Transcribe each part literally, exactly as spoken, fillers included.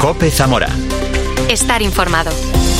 COPE Zamora. Estar informado.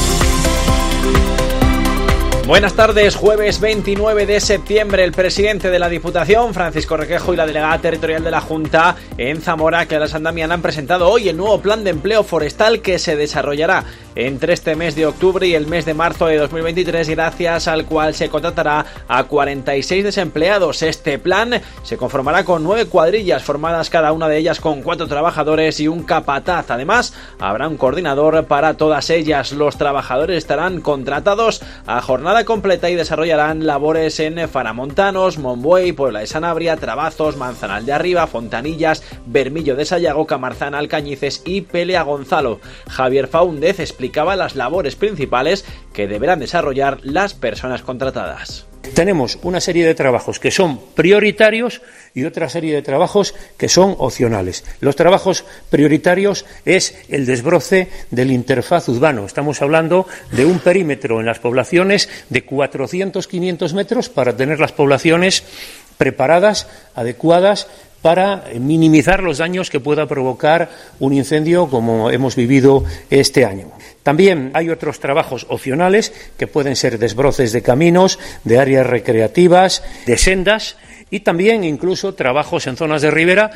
Buenas tardes, jueves veintinueve de septiembre. El presidente de la Diputación, Francisco Requejo, y la delegada territorial de la Junta en Zamora, Clara San Damián, han presentado hoy el nuevo plan de empleo forestal que se desarrollará entre este mes de octubre y el mes de marzo de dos mil veintitrés, gracias al cual se contratará a cuarenta y seis desempleados. Este plan se conformará con nueve cuadrillas, formadas cada una de ellas con cuatro trabajadores y un capataz. Además, habrá un coordinador para todas ellas. Los trabajadores estarán contratados a jornada completa y desarrollarán labores en Faramontanos, Monbuey, Puebla de Sanabria, Trabazos, Manzanal de Arriba, Fontanillas, Bermillo de Sayago, Camarzana, Alcañices y Pelea Gonzalo. Javier Faúndez explicaba las labores principales que deberán desarrollar las personas contratadas. Tenemos una serie de trabajos que son prioritarios y otra serie de trabajos que son opcionales. Los trabajos prioritarios es el desbroce del interfaz urbano. Estamos hablando de un perímetro en las poblaciones de cuatrocientos a quinientos metros para tener las poblaciones preparadas, adecuadas, para minimizar los daños que pueda provocar un incendio como hemos vivido este año. También hay otros trabajos opcionales que pueden ser desbroces de caminos, de áreas recreativas, de sendas y también incluso trabajos en zonas de ribera.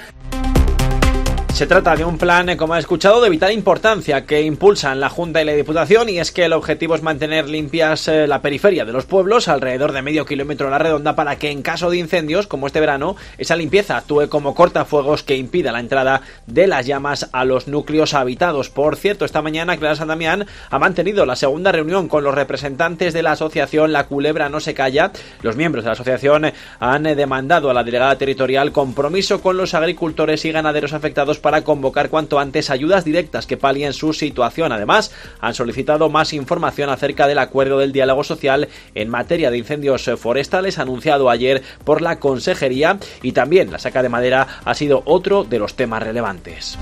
Se trata de un plan, como ha escuchado, de vital importancia que impulsan la Junta y la Diputación, y es que el objetivo es mantener limpias eh, la periferia de los pueblos, alrededor de medio kilómetro a la redonda, para que en caso de incendios, como este verano, esa limpieza actúe como cortafuegos que impida la entrada de las llamas a los núcleos habitados. Por cierto, esta mañana Clara San Damián ha mantenido la segunda reunión con los representantes de la asociación La Culebra No Se Calla. Los miembros de la asociación han demandado a la delegada territorial compromiso con los agricultores y ganaderos afectados para convocar cuanto antes ayudas directas que palien su situación. Además, han solicitado más información acerca del acuerdo del diálogo social en materia de incendios forestales anunciado ayer por la Consejería, y también la saca de madera ha sido otro de los temas relevantes.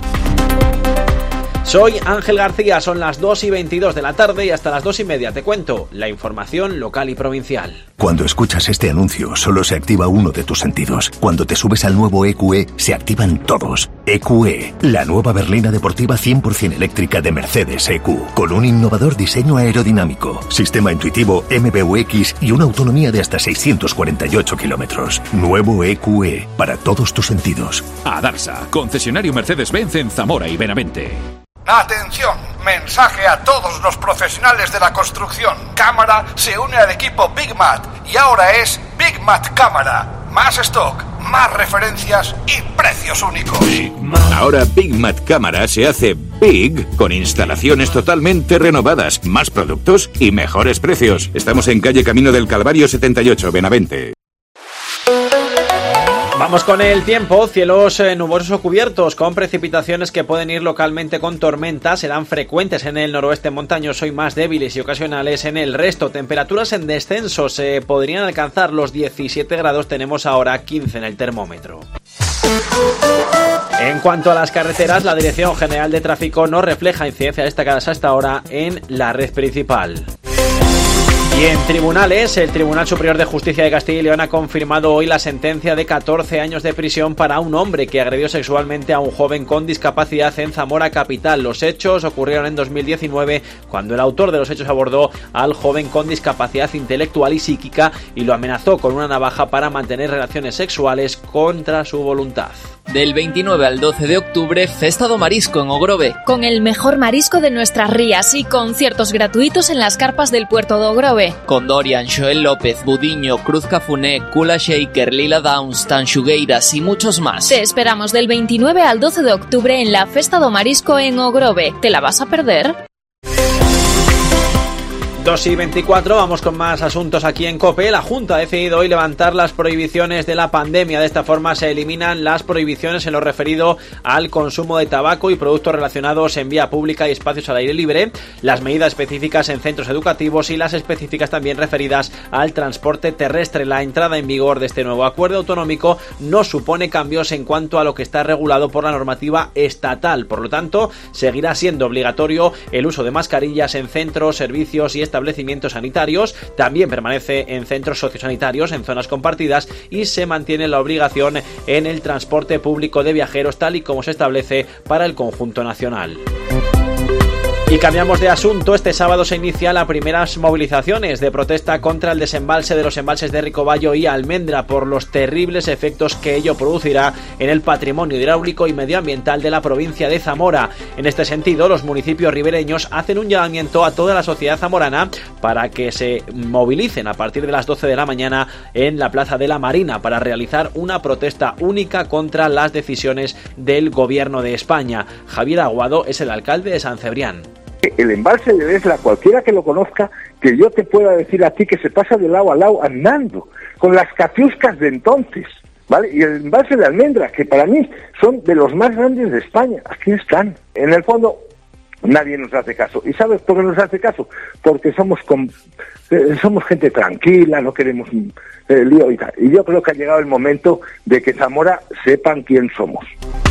Soy Ángel García, son las dos y veintidós de la tarde y hasta las dos y media te cuento la información local y provincial. Cuando escuchas este anuncio, solo se activa uno de tus sentidos. Cuando te subes al nuevo E Q E, se activan todos. E Q E, la nueva berlina deportiva cien por ciento eléctrica de Mercedes E Q, con un innovador diseño aerodinámico, sistema intuitivo M B U X y una autonomía de hasta seiscientos cuarenta y ocho kilómetros. Nuevo E Q E, para todos tus sentidos. Adarsa, concesionario Mercedes-Benz en Zamora y Benavente. Atención, mensaje a todos los profesionales de la construcción. Cámara se une al equipo Big Mat y ahora es Big Mat Cámara. Más stock, más referencias y precios únicos. Ahora Big Mat Cámara se hace Big con instalaciones totalmente renovadas, más productos y mejores precios. Estamos en calle Camino del Calvario setenta y ocho, Benavente. Vamos con el tiempo. Cielos eh, nubosos o cubiertos, con precipitaciones que pueden ir localmente con tormentas. Serán frecuentes en el noroeste montañoso y más débiles y ocasionales en el resto. Temperaturas en descenso, se podrían alcanzar los diecisiete grados. Tenemos ahora quince en el termómetro. En cuanto a las carreteras, la Dirección General de Tráfico no refleja incidencias destacadas hasta ahora en la red principal. Y en tribunales, el Tribunal Superior de Justicia de Castilla y León ha confirmado hoy la sentencia de catorce años de prisión para un hombre que agredió sexualmente a un joven con discapacidad en Zamora capital. Los hechos ocurrieron en dos mil diecinueve, cuando el autor de los hechos abordó al joven con discapacidad intelectual y psíquica y lo amenazó con una navaja para mantener relaciones sexuales contra su voluntad. Del veintinueve al doce de octubre, Festa do Marisco en Ogrove. Con el mejor marisco de nuestras rías y conciertos gratuitos en las carpas del puerto de Ogrove. Con Dorian, Joel López, Budiño, Cruz Cafuné, Kula Shaker, Lila Downs, Tanxugueiras y muchos más. Te esperamos del veintinueve al doce de octubre en la Festa do Marisco en Ogrove. ¿Te la vas a perder? dos y veinticuatro, vamos con más asuntos aquí en COPE. La Junta ha decidido hoy levantar las prohibiciones de la pandemia. De esta forma se eliminan las prohibiciones en lo referido al consumo de tabaco y productos relacionados en vía pública y espacios al aire libre, las medidas específicas en centros educativos y las específicas también referidas al transporte terrestre. La entrada en vigor de este nuevo acuerdo autonómico no supone cambios en cuanto a lo que está regulado por la normativa estatal. Por lo tanto, seguirá siendo obligatorio el uso de mascarillas en centros, servicios y establecimientos sanitarios. También permanece en centros sociosanitarios, en zonas compartidas, y se mantiene la obligación en el transporte público de viajeros, tal y como se establece para el conjunto nacional. Y cambiamos de asunto. Este sábado se inicia las primeras movilizaciones de protesta contra el desembalse de los embalses de Ricobayo y Almendra por los terribles efectos que ello producirá en el patrimonio hidráulico y medioambiental de la provincia de Zamora. En este sentido, los municipios ribereños hacen un llamamiento a toda la sociedad zamorana para que se movilicen a partir de las doce de la mañana en la Plaza de la Marina para realizar una protesta única contra las decisiones del Gobierno de España. Javier Aguado es el alcalde de San Cebrián. El embalse de Vesla, cualquiera que lo conozca, que yo te pueda decir a ti que se pasa de lado a lado andando, con las catiuscas de entonces, ¿vale? Y el embalse de Almendra, que para mí son de los más grandes de España, aquí están. En el fondo, nadie nos hace caso. ¿Y sabes por qué nos hace caso? Porque somos com- eh, somos gente tranquila, no queremos eh, lío y tal. Y yo creo que ha llegado el momento de que Zamora sepan quién somos.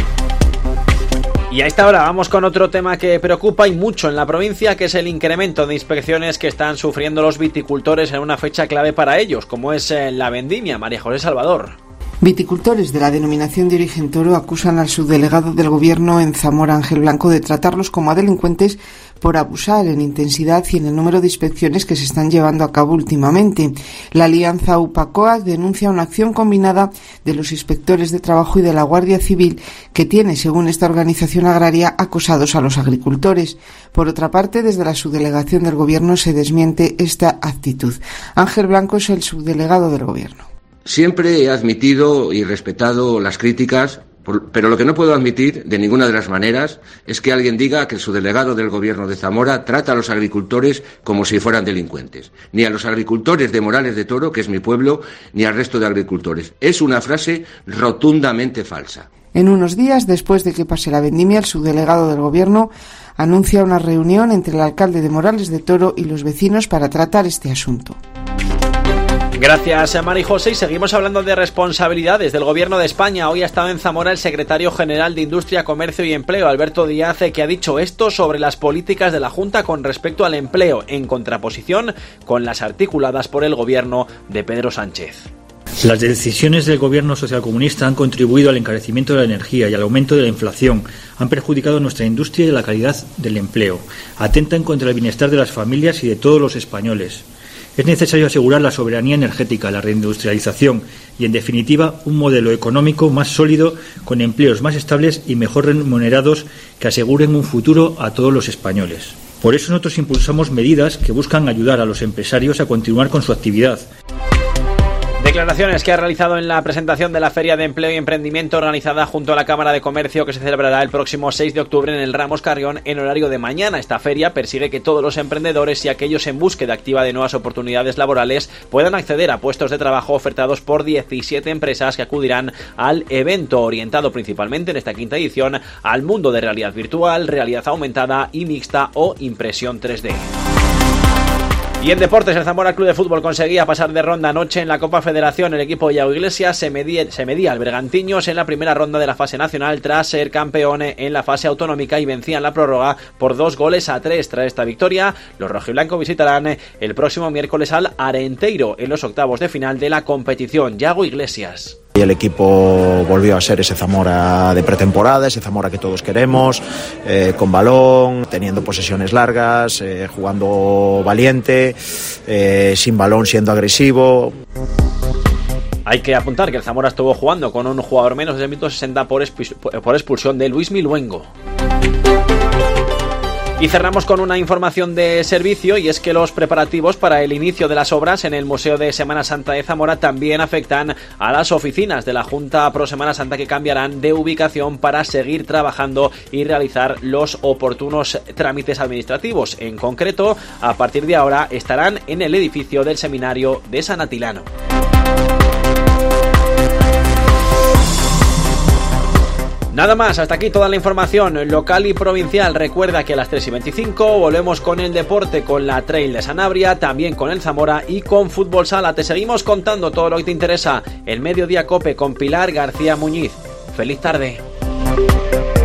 Y a esta hora vamos con otro tema que preocupa y mucho en la provincia, que es el incremento de inspecciones que están sufriendo los viticultores en una fecha clave para ellos, como es la vendimia. María José Salvador. Viticultores de la denominación de origen Toro acusan al subdelegado del Gobierno en Zamora, Ángel Blanco, de tratarlos como a delincuentes por abusar en intensidad y en el número de inspecciones que se están llevando a cabo últimamente. La alianza UPACOAC denuncia una acción combinada de los inspectores de trabajo y de la Guardia Civil que tiene, según esta organización agraria, acosados a los agricultores. Por otra parte, desde la subdelegación del Gobierno se desmiente esta actitud. Ángel Blanco es el subdelegado del Gobierno. Siempre he admitido y respetado las críticas, pero lo que no puedo admitir de ninguna de las maneras es que alguien diga que el subdelegado del Gobierno de Zamora trata a los agricultores como si fueran delincuentes. Ni a los agricultores de Morales de Toro, que es mi pueblo, ni al resto de agricultores. Es una frase rotundamente falsa. En unos días después de que pase la vendimia, el subdelegado del Gobierno anuncia una reunión entre el alcalde de Morales de Toro y los vecinos para tratar este asunto. Gracias a Mari José, y seguimos hablando de responsabilidades del Gobierno de España. Hoy ha estado en Zamora el secretario general de Industria, Comercio y Empleo, Alberto Díaz, que ha dicho esto sobre las políticas de la Junta con respecto al empleo, en contraposición con las articuladas por el Gobierno de Pedro Sánchez. Las decisiones del gobierno socialcomunista han contribuido al encarecimiento de la energía y al aumento de la inflación, han perjudicado nuestra industria y la calidad del empleo, atentan contra el bienestar de las familias y de todos los españoles. Es necesario asegurar la soberanía energética, la reindustrialización y, en definitiva, un modelo económico más sólido, con empleos más estables y mejor remunerados que aseguren un futuro a todos los españoles. Por eso nosotros impulsamos medidas que buscan ayudar a los empresarios a continuar con su actividad. Declaraciones que ha realizado en la presentación de la Feria de Empleo y Emprendimiento organizada junto a la Cámara de Comercio, que se celebrará el próximo seis de octubre en el Ramos Carrión en horario de mañana. Esta feria persigue que todos los emprendedores y aquellos en búsqueda activa de nuevas oportunidades laborales puedan acceder a puestos de trabajo ofertados por diecisiete empresas que acudirán al evento, orientado principalmente en esta quinta edición al mundo de realidad virtual, realidad aumentada y mixta o impresión tres D. Y en deportes, el Zamora Club de Fútbol conseguía pasar de ronda anoche en la Copa Federación. El equipo de Iago Iglesias se medía, se medía al Bergantiños en la primera ronda de la fase nacional tras ser campeón en la fase autonómica y vencían la prórroga por dos goles a tres. Tras esta victoria, los rojiblancos visitarán el próximo miércoles al Arenteiro en los octavos de final de la competición. Iago Iglesias. Y el equipo volvió a ser ese Zamora de pretemporada, ese Zamora que todos queremos, eh, con balón, teniendo posesiones largas, eh, jugando valiente, eh, sin balón siendo agresivo. Hay que apuntar que el Zamora estuvo jugando con un jugador menos desde el minuto sesenta por, expu- por expulsión de Luis Miluengo. Y cerramos con una información de servicio, y es que los preparativos para el inicio de las obras en el Museo de Semana Santa de Zamora también afectan a las oficinas de la Junta Pro Semana Santa, que cambiarán de ubicación para seguir trabajando y realizar los oportunos trámites administrativos. En concreto, a partir de ahora estarán en el edificio del Seminario de San Atilano. Nada más, hasta aquí toda la información local y provincial. Recuerda que a las tres y veinticinco volvemos con el deporte, con la Trail de Sanabria, también con el Zamora y con Fútbol Sala. Te seguimos contando todo lo que te interesa. El Mediodía Cope con Pilar García Muñiz. ¡Feliz tarde!